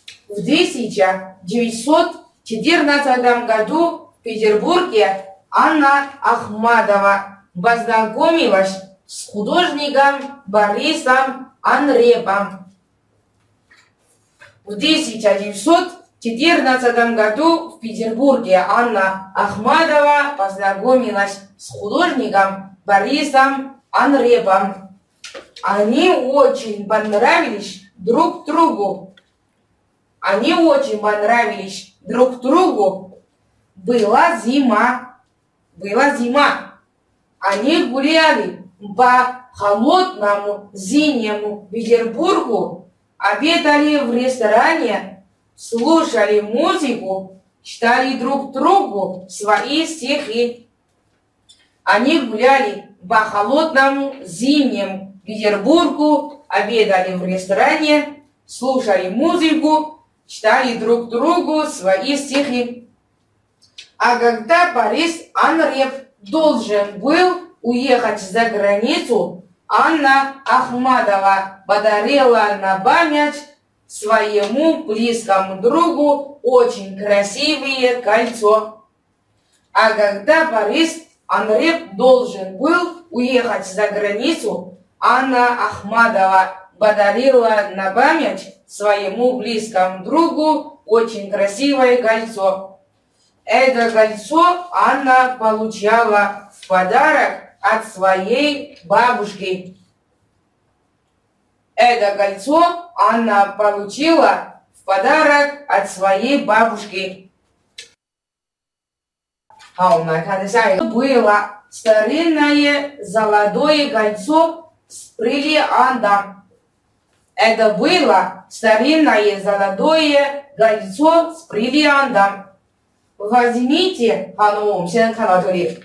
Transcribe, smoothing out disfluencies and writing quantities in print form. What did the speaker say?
В 1914 году в Петербурге Анна Ахмадова познакомилась с художником Борисом Анрепом. В 1914 году в Петербурге Анна Ахмадова познакомилась с художником Борисом Анрепом. Они очень понравились друг другу. Была зима. Они гуляли по холодному зимнему Петербургу, обедали в ресторане, слушали музыку, читали друг другу свои стихи. Они гуляли по холодному зимнему Петербургу, обедали в ресторане, слушали музыку, читали друг другу свои стихи. А когда Борис Анреп должен был уехать за границу, Анна Ахмадова подарила на память своему близкому другу очень красивое кольцо. А когда Борис Анреп должен был уехать за границу, Анна Ахмадова подарила на память своему близкому другу очень красивое кольцо. Это кольцо Анна получала в подарок от своей бабушки. Это кольцо Анна получила в подарок от своей бабушки. Было старинное золотое кольцо с бриллиантом. Это было старинное золотое кольцо с бриллиантом. Возьмите, 好，那我们现在看到这里。